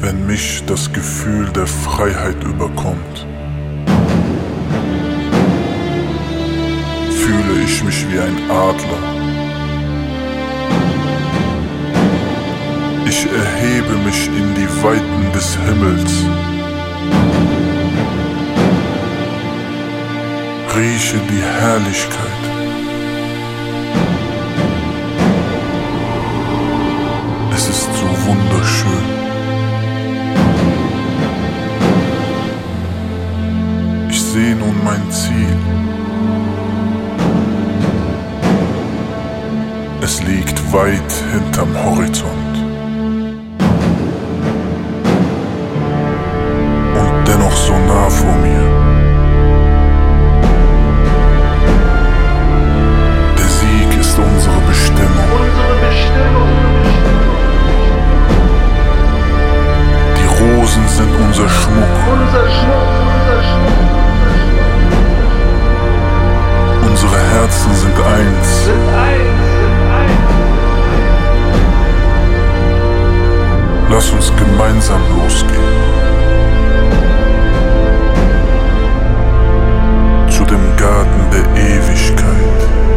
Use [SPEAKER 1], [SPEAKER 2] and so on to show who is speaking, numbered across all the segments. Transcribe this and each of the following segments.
[SPEAKER 1] wenn mich das Gefühl der Freiheit überkommt, fühle ich mich wie ein Adler. Ich erhebe mich in die Weiten des Himmels, rieche die Herrlichkeit. Es ist so wunderschön. Ich sehe nun mein Ziel. Es liegt weit hinterm Horizont. Und dennoch so nah vor mir. Der Sieg ist unsere Bestimmung. Die Rosen sind unser Schmuck. Unsere Herzen sind eins. Lass uns gemeinsam losgehen. Zu dem Garten der Ewigkeit.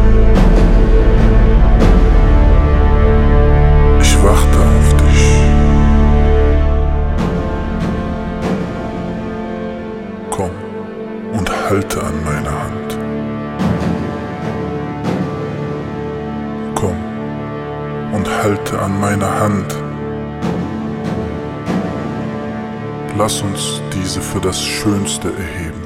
[SPEAKER 1] Ich warte auf dich. Komm und halte an meiner Hand. Komm und halte an meiner Hand. Lass uns diese für das Schönste erheben.